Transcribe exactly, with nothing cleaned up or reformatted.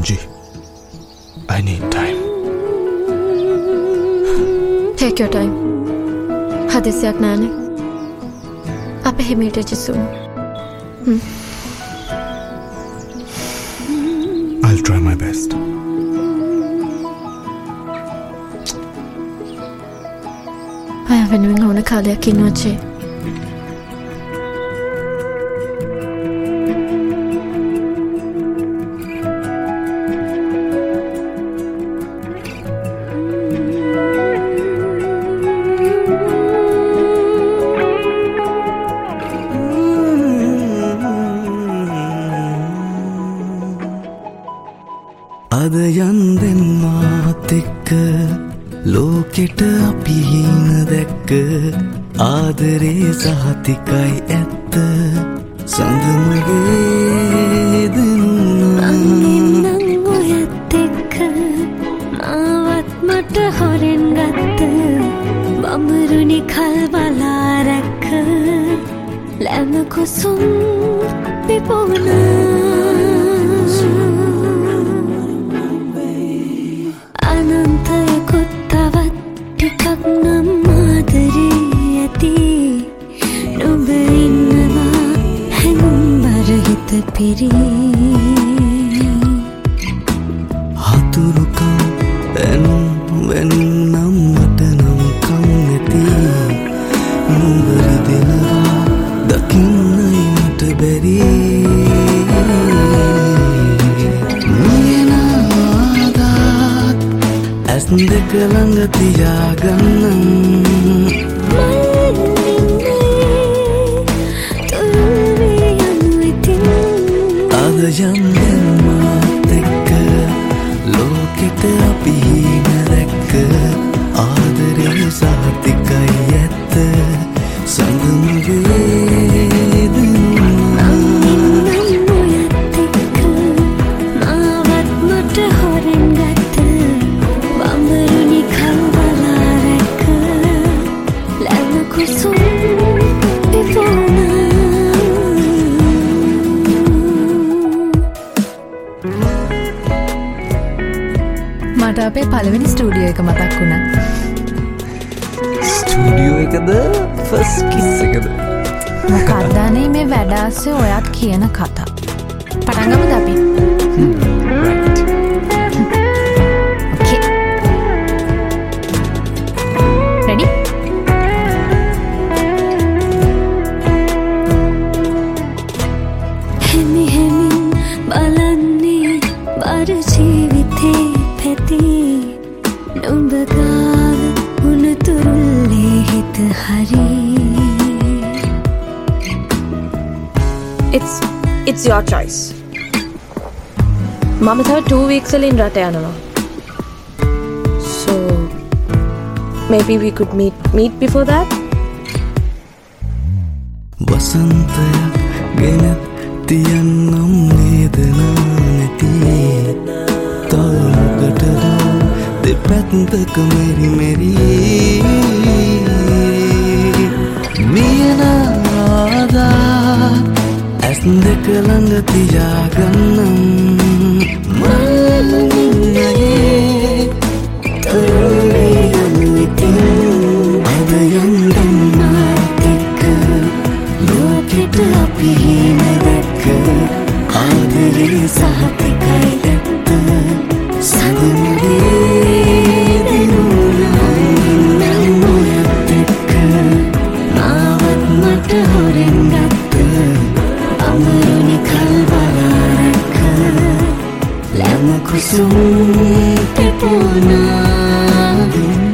Anji, I need time. Take your time. Hadisyak nane. Ape himita jisum. Hmm. I'll try my best. I have been doing on a cardiac noche. අද යන්දෙන් මාත් එක්ක ලෝකෙට අපි හින දැක්ක ආදරේ සහතිකයි ඇත්ත සඳමගේ දෙනුනා අන්නෙන්නම් ඔයත් එක්ක මාවත් මට හොරෙන් ගත්ත බඹරුනි කල් බලා රැක්ක ලැම කුසුම් පිපුණා අනන්තයකුත් තවත් ටිකක් නම් ආදරේ ඇති නුඹ ඉන්නවා හැඟුම් බර හිත පිරී හතුරුකම් ඇනුම් වැනුම් නම් මට නම් කම් නැති නුඹ රිදෙනවා දකින්නයි මට බැරි ඇස් දෙක ළඟ තියාගන්නම් අද යන්නෙන් මාත් එක්ක ලෝකෙට අපි හින දැක්ක ආදරේ සහතිකයි ඇත්ත සඳමගේ මට අපේ පළවෙනි ස්ටුඩියෝ එක මතක් වුණා. ස්ටුඩියෝ එකද ෆස්ට් කිස් එකද? මොකක්ද අනේ මේ වැඩ ආස්සේ ඔයත් කියන කතා. පටන් ගමුද අපි? right. Okay. Ready? හැමි හැමින් බලන්නේ බර ජීවිතේ පැති නුඹ ගාව උණුතුරුල්ලේ හිත හරි It's it's your choice. මම තව two weeks වලින් රට යනවා. So maybe we could meet meet before that. වසන්තයක් ගෙන තියන්නම් නේද නැති තවකටද දෙපැත්තක මෙරි මෙරි මියනාදා ඇස් දෙක ළඟ තියාගන්නම් මල්නින්නගේ තරුණේ අනුවිතින් අද යන්දම් මාත් එක්ක ලෝකෙට අපි හින දැක්ක ආදරේ සහතිකයි ඇත්ත සඳමගේ දෙනුනා නම් ඔයත් එක්ක මාවත් මට හොරෙන් ගත්ත අමරුනි කල් බලා රැක්ක ලැම කුසුම් පිපුණා